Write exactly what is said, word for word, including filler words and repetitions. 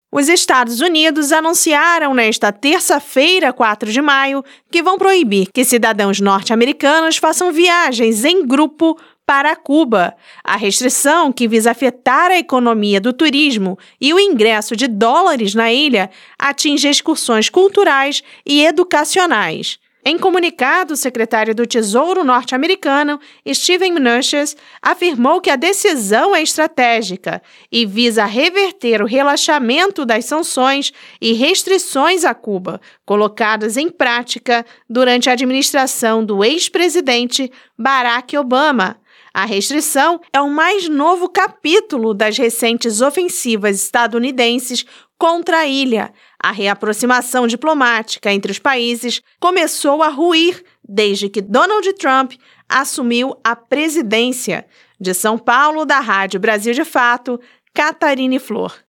Os Estados Unidos anunciaram nesta terça-feira, quatro de maio, que vão proibir que cidadãos norte-americanos façam viagens em grupo para Cuba. A restrição, que visa afetar a economia do turismo e o ingresso de dólares na ilha, atinge excursões culturais e educacionais. Em comunicado, o secretário do Tesouro norte-americano, Steven Mnuchin, afirmou que a decisão é estratégica e visa reverter o relaxamento das sanções e restrições a Cuba, colocadas em prática durante a administração do ex-presidente Barack Obama. A restrição é o mais novo capítulo das recentes ofensivas estadunidenses contra a ilha. A reaproximação diplomática entre os países começou a ruir desde que Donald Trump assumiu a presidência. De São Paulo, da Rádio Brasil de Fato, Catarine Flor.